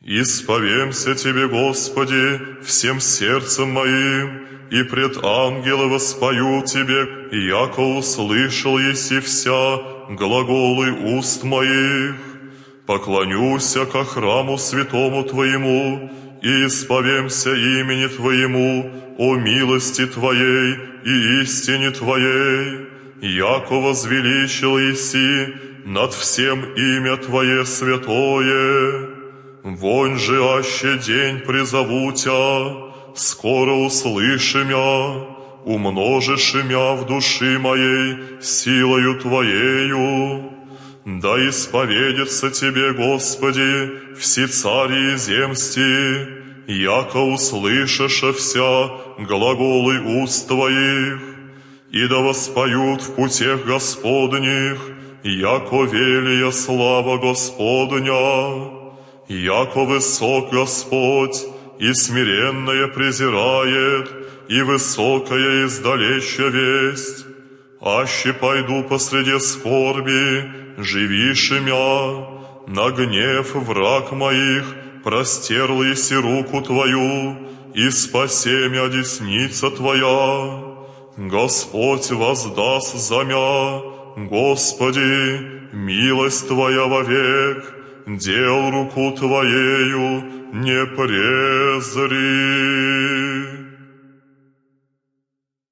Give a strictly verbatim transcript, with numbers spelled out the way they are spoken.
Исповемся Тебе, Господи, всем сердцем моим, и пред ангелы воспою Тебе, яко услышал еси вся глаголы уст моих. Поклонюся ко храму святому Твоему, и исповемся имени Твоему, о милости Твоей и истине Твоей, яко возвеличил еси над всем имя Твое святое. Вонь же аще день призову Тя, скоро услыши мя, умножишь мя в души моей силою Твоею. Да исповедится Тебе, Господи, все цари земсти, яко услышишь вся глаголы уст Твоих, и да воспоют в путях Господних, яко велия слава Господня. Яко высок Господь, и смиренное презирает, и высокая издалеча весть. Аще пойду посреди скорби, живиши мя, на гнев враг моих простерл еси руку Твою, и спасе мя десница Твоя. Господь воздаст за мя, Господи, милость Твоя вовек, дел руку Твоею не презри.